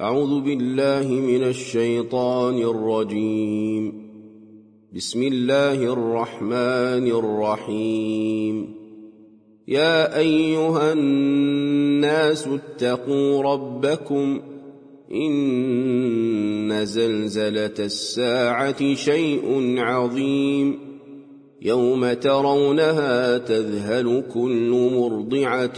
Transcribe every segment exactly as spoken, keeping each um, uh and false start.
أعوذ بالله من الشيطان الرجيم. بسم الله الرحمن الرحيم. يا أيها الناس اتقوا ربكم إن زلزلة الساعة شيء عظيم يوم ترونها تذهل كل مرضعة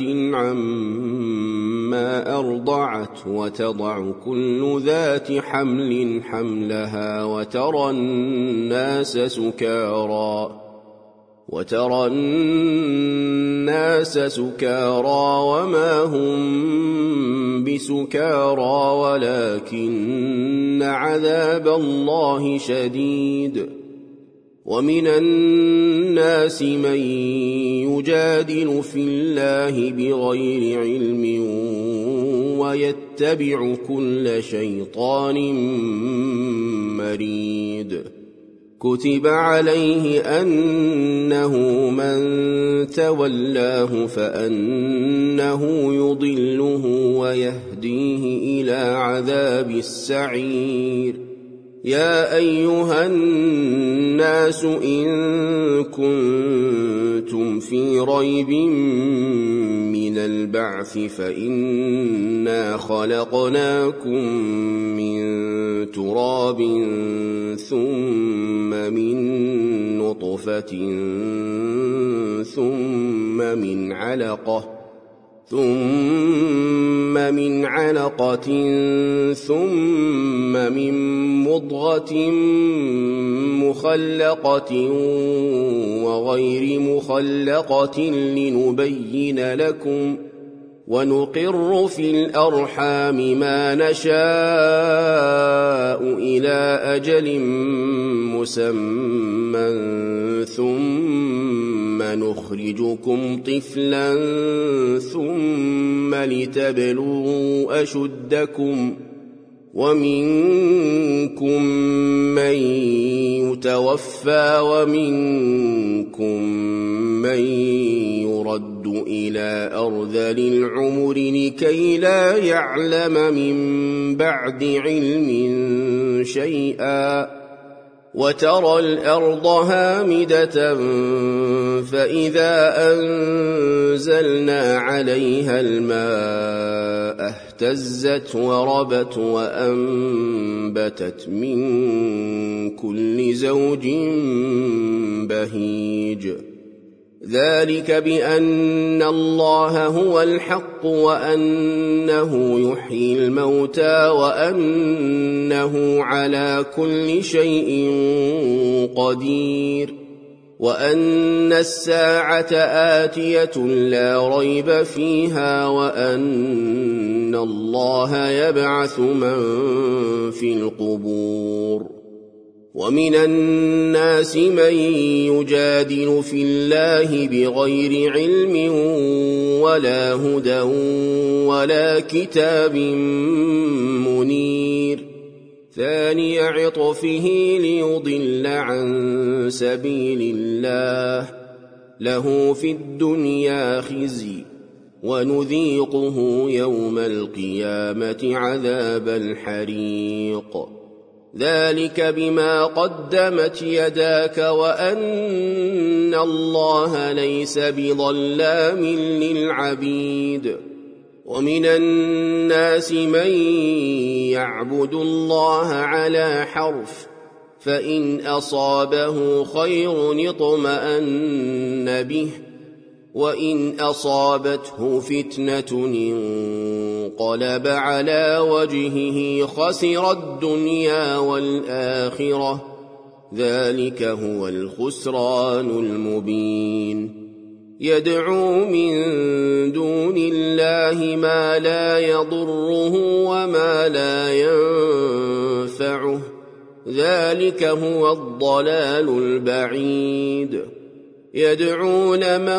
عما أرضعت وتضع كل ذات حمل حملها وترى الناس سكارى وترى الناس سكارى وما هم بسكارى ولكن عذاب الله شديد. ومن الناس من يجادل في الله بغير علم ويتبع كل شيطان مريد. كتب عليه أنه من تولاه فأنه يضله ويهديه إلى عذاب السعير. يا أيها الناس إن كنتم في ريب من البعث فإنا خلقناكم من تراب ثم من نطفة ثم من علقة ثم من علقة ثم من مضغة مخلقة وغير مخلقة لنبين لكم ونقر في الأرحام ما نشاء إلى أجل مسمى ثم نخرجكم طفلا ثم لتبلغوا أشدكم ومنكم من يتوفى ومنكم من يرد إلى أرذل العمر لكي لا يعلم من بعد علم شيئا. وترى الأرض هامدة فإذا أنزلنا عليها الماء اهتزت وربت وأنبتت من كل زوج بهيج. ذلك بأن الله هو الحق وأنه يحيي الموتى وأنه على كل شيء قدير وأن الساعة آتية لا ريب فيها وأن الله يبعث من في القبور. ومن الناس من يجادل في الله بغير علم ولا هدى ولا كتاب منير. ثاني عطفه ليضل عن سبيل الله له في الدنيا خزي ونذيقه يوم القيامة عذاب الحريق. ذلك بما قدمت يداك وأن الله ليس بظلام للعبيد. ومن الناس من يعبد الله على حرف فإن أصابه خير اطمأن به وإن أصابته فتنة انقلب على وجهه خسر الدنيا والآخرة ذلك هو الخسران المبين. يدعو من دون الله ما لا يضره وما لا ينفعه ذلك هو الضلال البعيد. يدعون من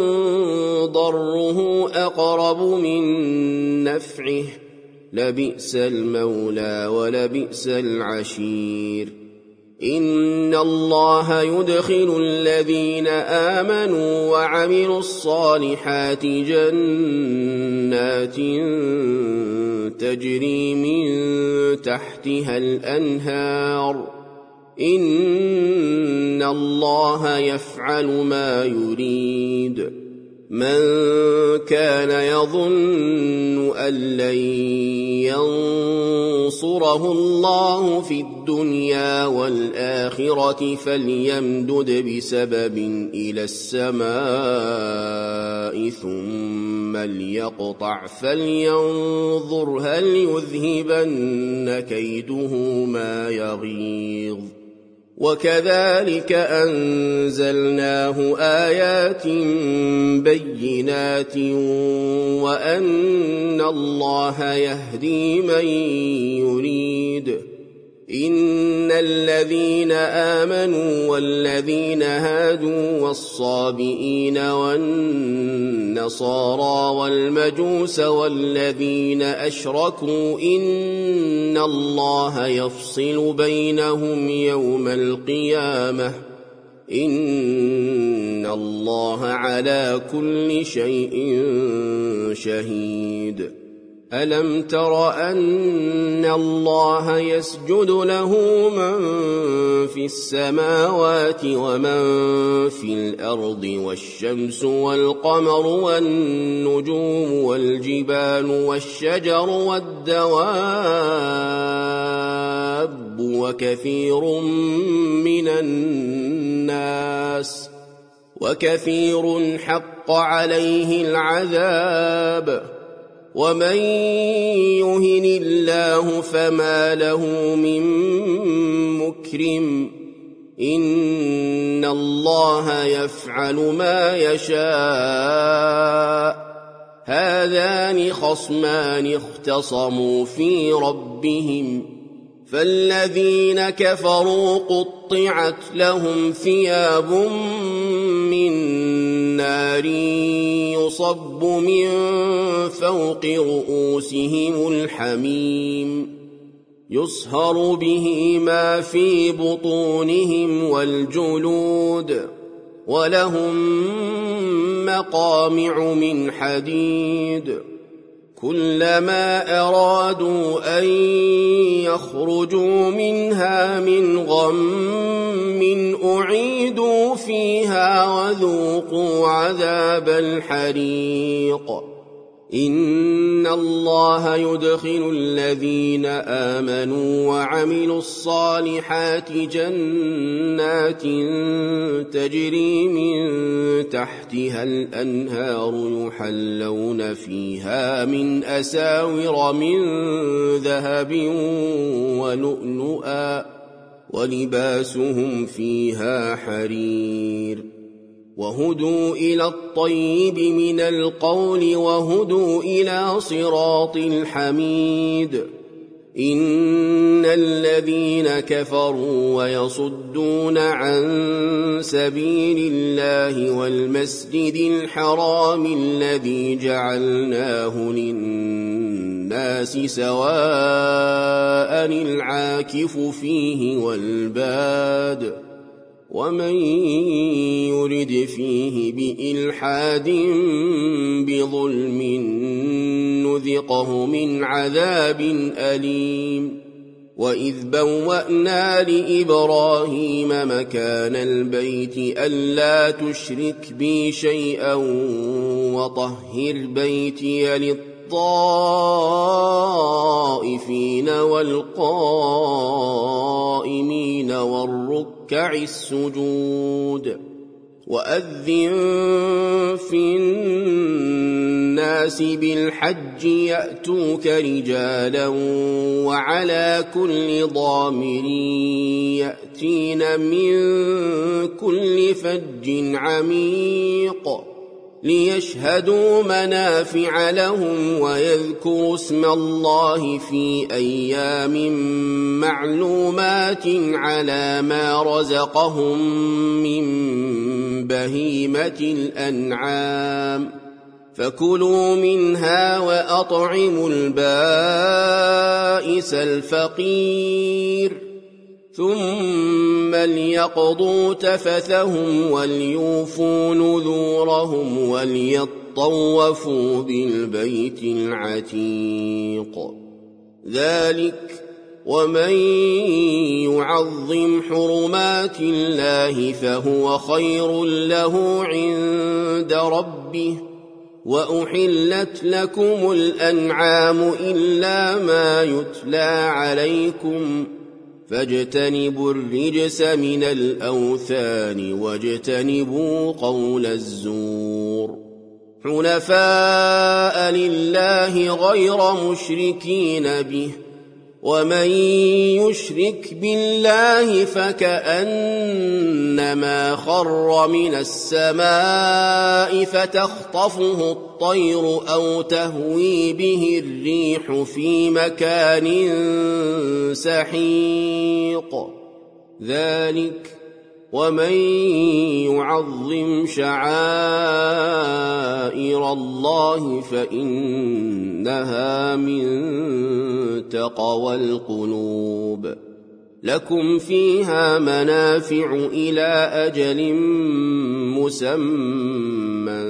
ضره أقرب من نفعه لبئس المولى ولبئس العشير. إن الله يدخل الذين آمنوا وعملوا الصالحات جنات تجري من تحتها الأنهار إن الله يفعل ما يريد من كان يظن أن لن ينصره الله في الدنيا والآخرة فليمدد بسبب إلى السماء ثم ليقطع فلينظر هل يذهبن كيده ما يغيظ وكذلك أنزلناه آيات بينات وأن الله يهدي من يريد إن الذين آمنوا والذين هادوا والصابئين والنصارى والمجوس والذين أشركوا إن الله يفصل بينهم يوم القيامة إن الله على كل شيء شهيد ألم تر أن الله يسجد له من في السماوات ومن في الأرض والشمس والقمر والنجوم والجبال والشجر والدواب وكثير من الناس وكثير حق عليه العذاب ومن يهن الله فما له من مكرم إن الله يفعل ما يشاء هذان خصمان اختصموا في ربهم فالذين كفروا قطعت لهم ثياب من نار يصب من فوق رؤوسهم الحميم يصهر به ما في بطونهم والجلود ولهم مقامع من حديد كلما أرادوا أن يخرجوا منها من غم أعيدوا فيها وذوقوا عذاب الحريق إن الله يدخل الذين آمنوا وعملوا الصالحات جنات تجري من تحتها الأنهار يحلون فيها من أساور من ذهب ولؤلؤا ولباسهم فيها حرير وهدوا إلى الطيب من القول وهدوا إلى صراط الحميد إن الذين كفروا ويصدون عن سبيل الله والمسجد الحرام الذي جعلناه للناس سواء العاكف فيه والباد ومن يرد فيه بإلحاد بظلم نذقه من عذاب أليم وإذ بوأنا لإبراهيم مكان البيت ألا تشرك بي شيئا وطهر بيتي للطائفين والقائمين والركع السجود وأذن في الناس بالحج يأتوك رجالا وعلى كل ضامر يأتين من كل فج عميق ليشهدوا منافع لهم ويذكروا اسم الله في أيام معلومات على ما رزقهم من بهيمة الأنعام فكلوا منها وأطعموا البائس الفقير ثم ليقضوا تفثهم وليوفوا نذورهم وليطوفوا بالبيت العتيق ذلك ومن يعظم حرمات الله فهو خير له عند ربه وأحلت لكم الأنعام إلا ما يتلى عليكم فاجتنبوا الرجس من الأوثان واجتنبوا قول الزور حنفاء لله غير مشركين به ومن يشرك بالله فكأنما خر من السماء فتخطفه الطير أو تهوي به الريح في مكان سحيق ذلك ومن يعظم شعائر الله فإنها من تقوى القلوب لكم فيها منافع إلى أجل مسمى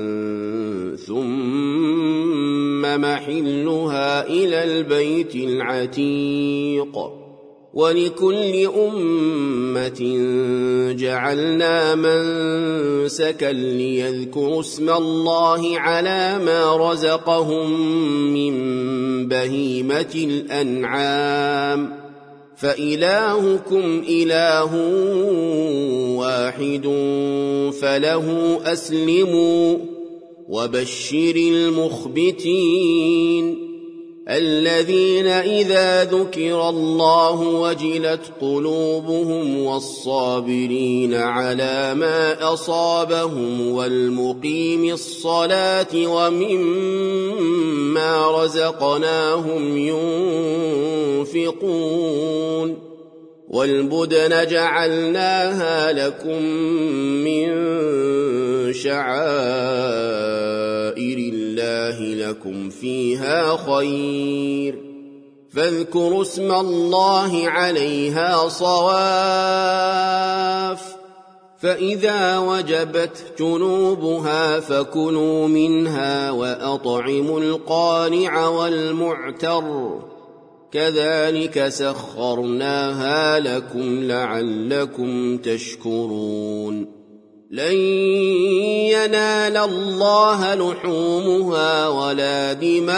ثم محلها إلى البيت العتيق ولكل أمة جعلنا منسكا ليذكروا اسم الله على ما رزقهم من بهيمة الأنعام فإلهكم إله واحد فله أسلموا وبشر المخبتين الذين إذا ذكر الله وجلت قلوبهم والصابرين على ما أصابهم والمقيم الصلاة ومما رزقناهم ينفقون والبدن جعلناها لكم من شعائر الله لكم فيها خير فاذكروا اسم الله عليها صواف فإذا وجبت جنوبها فكلوا منها وأطعموا القانع والمعتر كذلك سخرناها لكم لعلكم تشكرون لن ينال الله لحومها ولا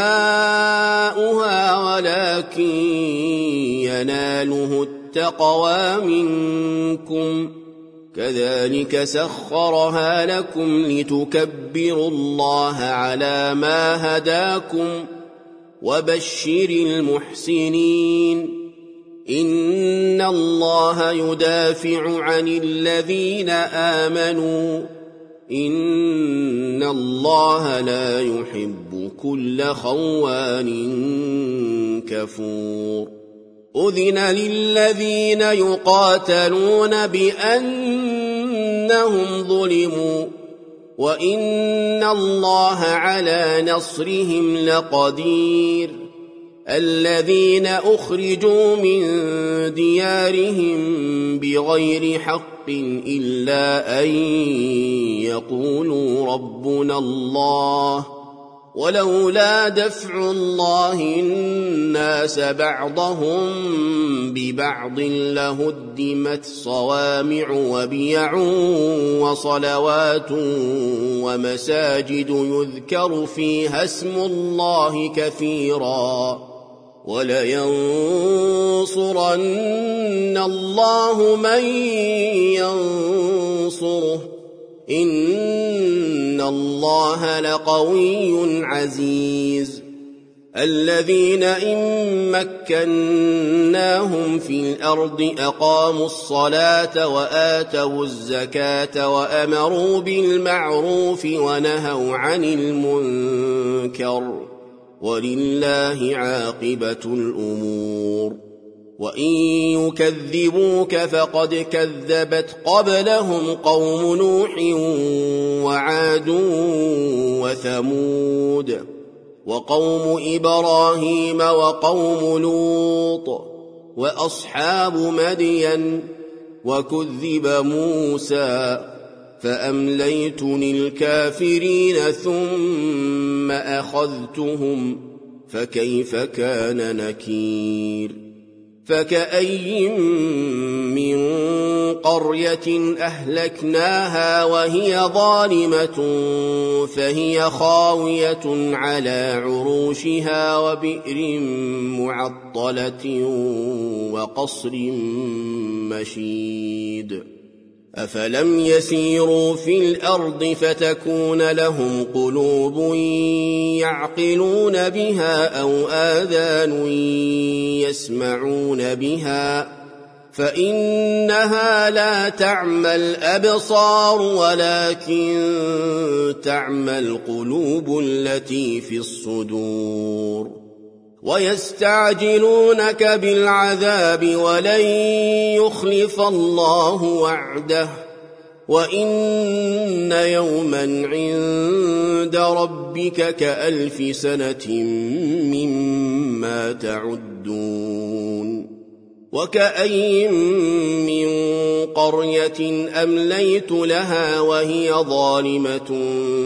دماؤها ولكن يناله التقوى منكم كذلك سخرها لكم لتكبروا الله على ما هداكم وبشر المحسنين إن الله يدافع عن الذين آمنوا إن الله لا يحب كل خوان كفور أذن للذين يقاتلون بأنهم ظلموا وإن الله على نصرهم لقدير الذين أخرجوا من ديارهم بغير حق إلا أن يقولوا ربنا الله ولولا دفع الله الناس بعضهم ببعض لهدمت صوامع وبيع وصلوات ومساجد يذكر فيها اسم الله كثيرا ولينصرن الله من ينصره إن الله لقوي عزيز الذين إن مكناهم في الأرض أقاموا الصلاة وآتوا الزكاة وأمروا بالمعروف ونهوا عن المنكر ولله عاقبة الأمور وإن يكذبوك فقد كذبت قبلهم قوم نوح وعاد وثمود وقوم إبراهيم وقوم لوط وأصحاب مدين وكذب موسى فأمليت للكافرين ثم أخذتهم فكيف كان نكير فكأي من قرية أهلكناها وهي ظالمة فهي خاوية على عروشها وبئر معطلة وقصر مشيد أفلم يسيروا في الأرض فتكون لهم قلوب يعقلون بها أو آذان يسمعون بها فإنها لا تعمى الأبصار ولكن تعمى القلوب التي في الصدور ويستعجلونك بالعذاب ولن يخلف الله وعده وإن يوما عند ربك كألف سنة مما تعدون وكأي من قرية أمليت لها وهي ظالمة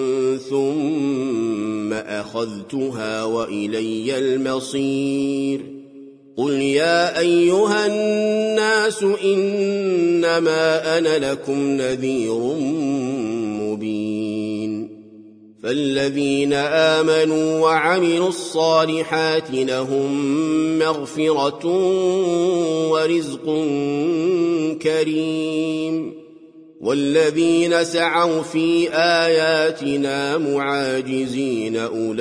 ثم أخذتها وإلي المصير قل يا أيها الناس إنما أنا لكم نذير مبين فالذين آمنوا وعملوا الصالحات لهم مغفرة ورزق كريم والذين سعوا في آياتنا معاجزين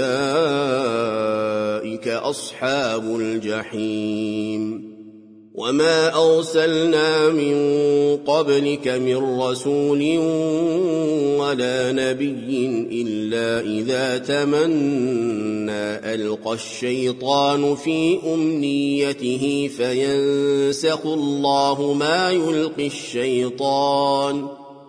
أولئك أصحاب الجحيم وما أرسلنا من قبلك من رسول ولا نبي إلا إذا تمنى ألقى الشيطان في أمنيته فينسخ الله ما يلقي الشيطان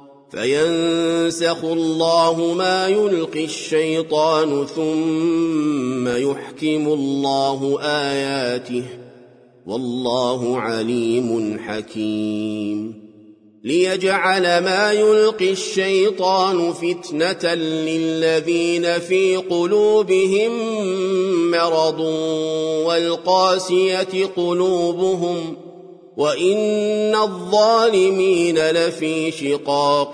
فينسخ الله ما يلقي الشيطان ثم يحكم الله آياته والله عليم حكيم ليجعل ما يلقي الشيطان فتنة للذين في قلوبهم مرض والقاسية قلوبهم وإن الظالمين لفي شقاق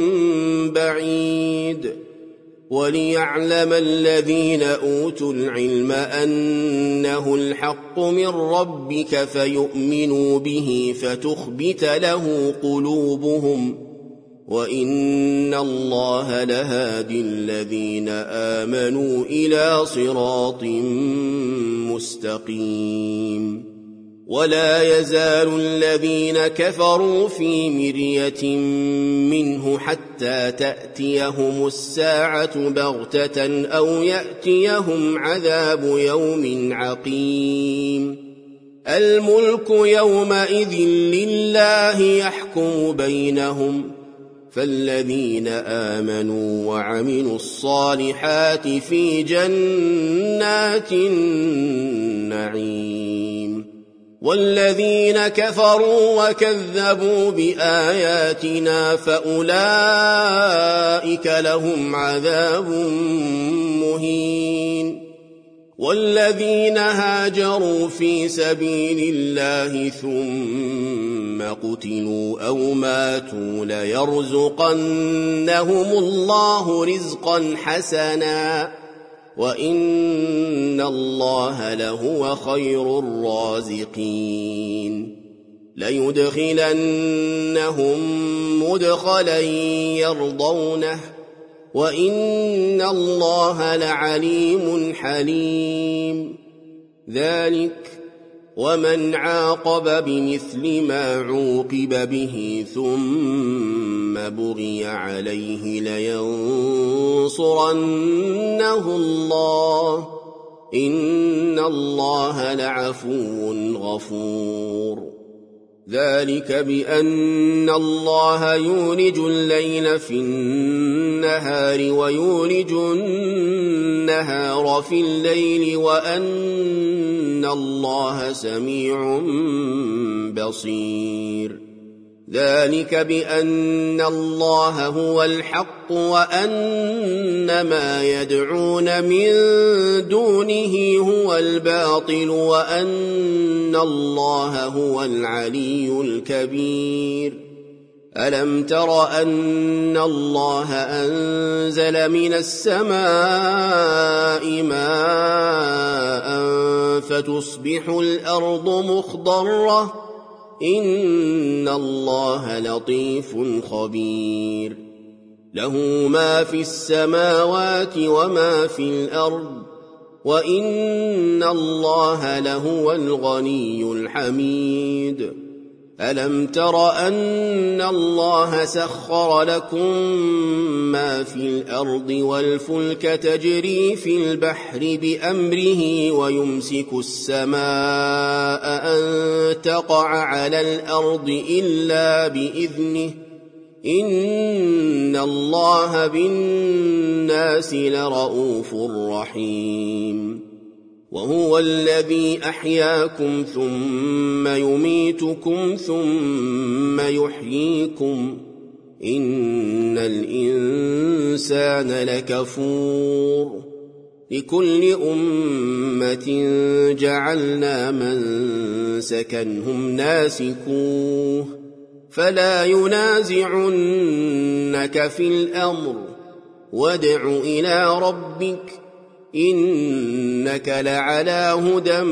بعيد وليعلم الذين أوتوا العلم أنه الحق من ربك فيؤمنوا به فتخبت له قلوبهم وإن الله لهادي الذين آمنوا إلى صراط مستقيم ولا يزال الذين كفروا في مرية منه حتى تأتيهم الساعة بغتة أو يأتيهم عذاب يوم عقيم الملك يومئذ لله يحكم بينهم فالذين آمنوا وعملوا الصالحات في جنات النعيم والذين كفروا وكذبوا بآياتنا فأولئك لهم عذاب مهين والذين هاجروا في سبيل الله ثم قتلوا أو ماتوا ليرزقنهم الله رزقا حسنا وإن الله لهو خير الرازقين ليدخلنهم مدخلا يرضونه وإن الله لعليم حليم ذلك ومن عاقب بمثل ما عوقب به ثم بغي عليه لينصرنه الله إن الله لعفو غفور ذلك بأن الله يولج الليل في النهار ويولج النهار في الليل وأن الله سميع بصير ذلك بأن الله هو الحق وأن ما يدعون من دونه هو الباطل وأن الله هو العلي الكبير. ألم تر أن الله أنزل من السماء ماء فتصبح الأرض مخضرة إن الله لطيف خبير له ما في السماوات وما في الأرض وإن الله لهو الغني الحميد. ألم تر أن الله سخر لكم ما في الأرض والفلك تجري في البحر بأمره ويمسك السماء أن تقع على الأرض إلا بإذنه إن الله بالناس لرؤوف رحيم. وهو الذي أحياكم ثم يميتكم ثم يحييكم إن الإنسان لكفور. لكل أمة جعلنا منسكا هم ناسكوه فلا ينازعنك في الأمر وادع إلى ربك إنك لعلى هدى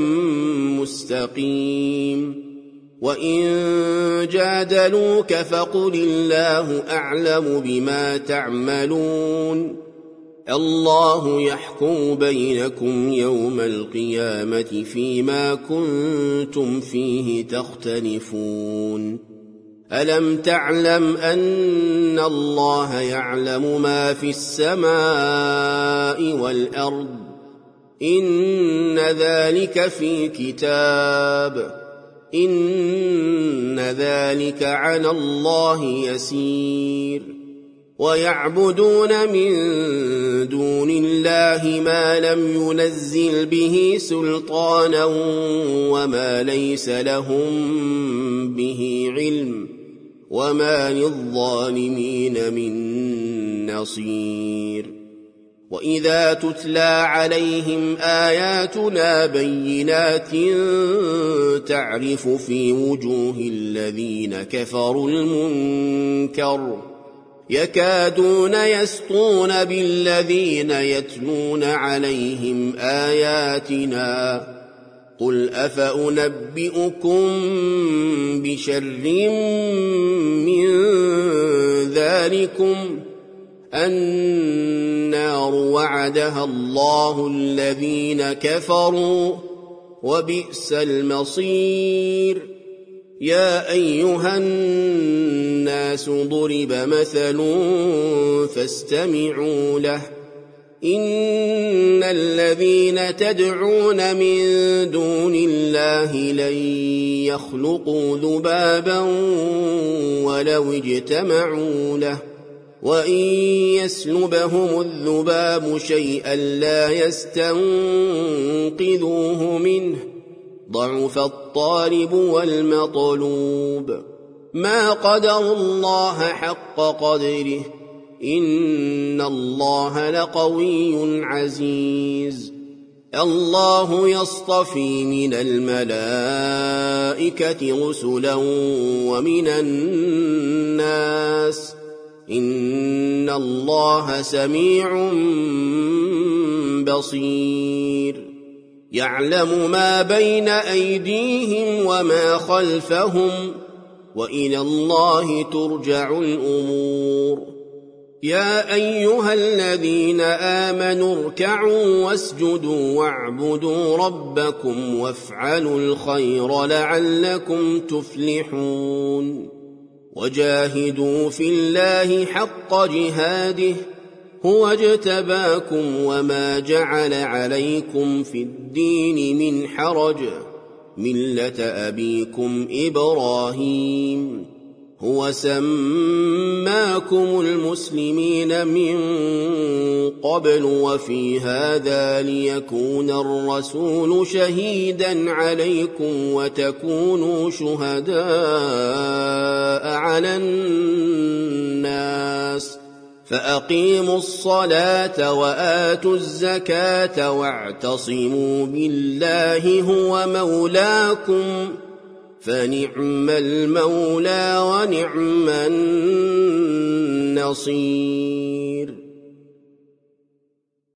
مستقيم. وإن جادلوك فقل الله أعلم بما تعملون الله يحكم بينكم يوم القيامة فيما كنتم فيه تختلفون. ألم تعلم أن الله يعلم ما في السماء والأرض إن ذلك في كتاب إن ذلك على الله يسير. ويعبدون من دون الله ما لم ينزل به سلطانا وما ليس لهم به علم وما للظالمين من نصير. وإذا تتلى عليهم آياتنا بينات تعرف في وجوه الذين كفروا المنكر يكادون يسطون بالذين يتلون عليهم آياتنا قل أفأنبئكم بشر من ذلكم النار وعدها الله الذين كفروا وبئس المصير. يا أيها الناس ضرب مثل فاستمعوا له إن الذين تدعون من دون الله لن يخلقوا ذبابا ولو اجتمعوا له وإن يسلبهم الذباب شيئا لا يستنقذوه منه ضعف الطالب والمطلوب. ما قدروا الله حق قدره إن الله لقوي عزيز. الله يصطفي من الملائكة رسلا ومن الناس إن الله سميع بصير. يعلم ما بين أيديهم وما خلفهم وإلى الله ترجع الأمور. يا أيها الذين آمنوا اركعوا واسجدوا واعبدوا ربكم وافعلوا الخير لعلكم تفلحون. وجاهدوا في الله حق جهاده هو اجتباكم وما جعل عليكم في الدين من حرج ملة أبيكم إبراهيم هو سماكم المسلمين من قبل وفي هذا ليكون الرسول شهيدا عليكم وتكونوا شهداء على الناس فأقيموا الصلاة وآتوا الزكاة واعتصموا بالله هو مولاكم فنعم المولى ونعم النصير.